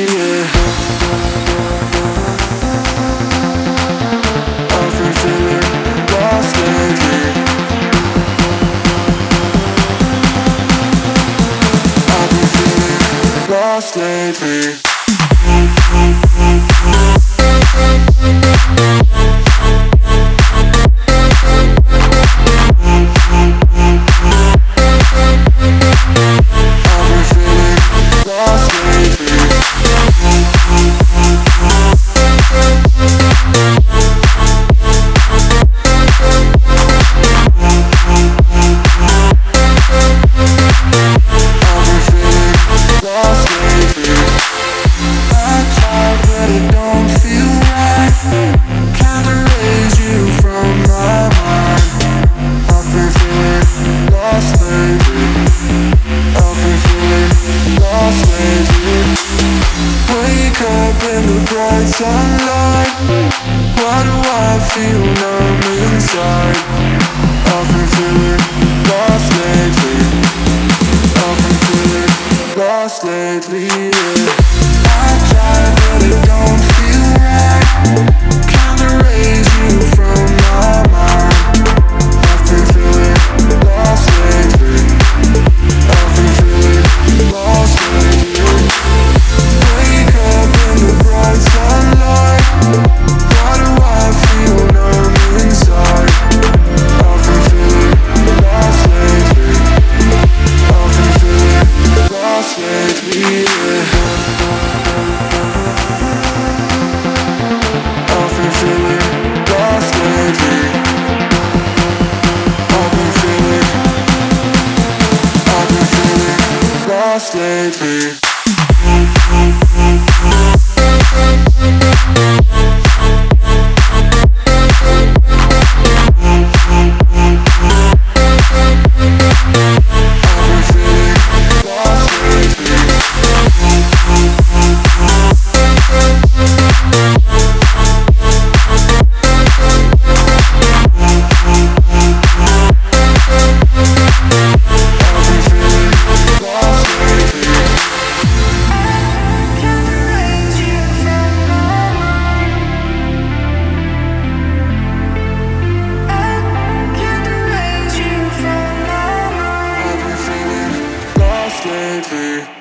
yeah. I've been feeling lost lately. I've been feeling lost lately. Sunlight, why do I feel numb inside? I've been feeling lost lately. I've been feeling lost lately, yeah. I try but it don't feel right. Can't erase you from my mind. I've been feeling lost lately. I've been feeling lost lately. Wake up in the bright sunlight. Why do I feel numb inside? I've been feeling lost lately. I've been feeling lost lately, yeah. I've been feeling lost lately. I've been feeling lost lately. Lately.